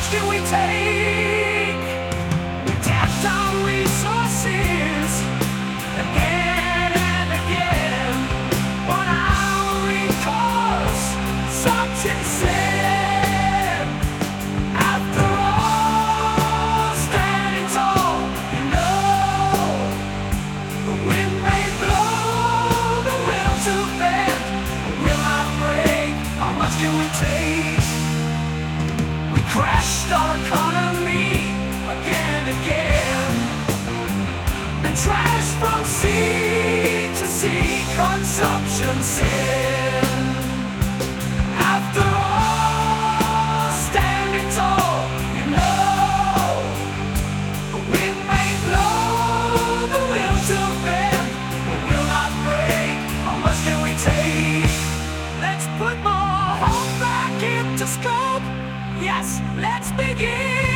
much can we take? We tapped our resources again and again, but our recourse something said. After all, standing tall, you know, the wind may blow, the will to bend, will not break. How much can we take? We crashed our economy again and again, and trash from sea to sea, consumption sin. After all, standing tall, you know, the wind may blow, the will to bend, but will not break. How much can we take? Let's put more hope back into scope. Yes, let's begin.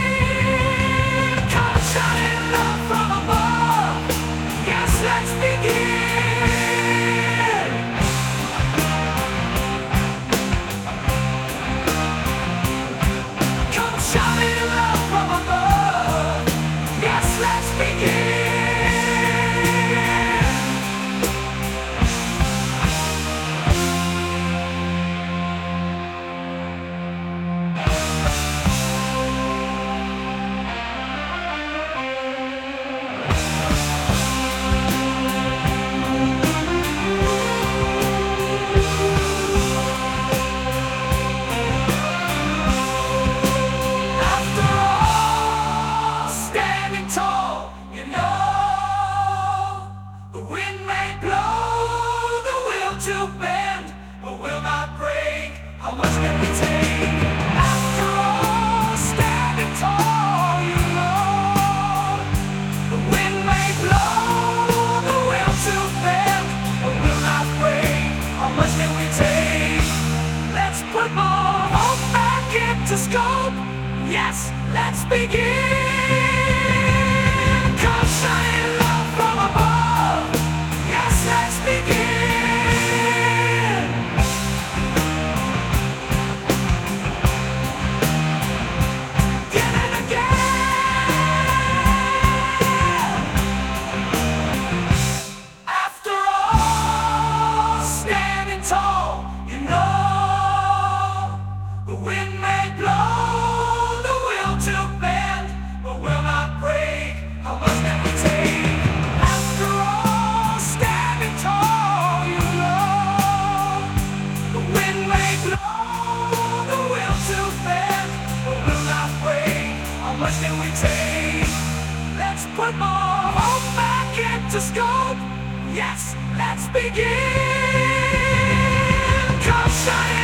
Come shining love from above. Yes, let's begin. Come shining love from above. Yes, let's begin. After all, standing tall, you know, the wind may blow, the will to bend, but will not break. How much can we take? After all, standing tall, you know, the wind may blow, the will to bend, but will not break. How much can we take? Let's put more hope back into scope. Yes, let's begin. Come shining love from above. Yes, let's begin. Again and again. After all, standing tall, you know, the wind may blow, the will to bend, but will not break. How much can we take? After all, standing tall, you know, the wind may blow, the will to bend, but will not break. How much can we take? Let's put more hope back into scope. Yes, let's begin. Come shine.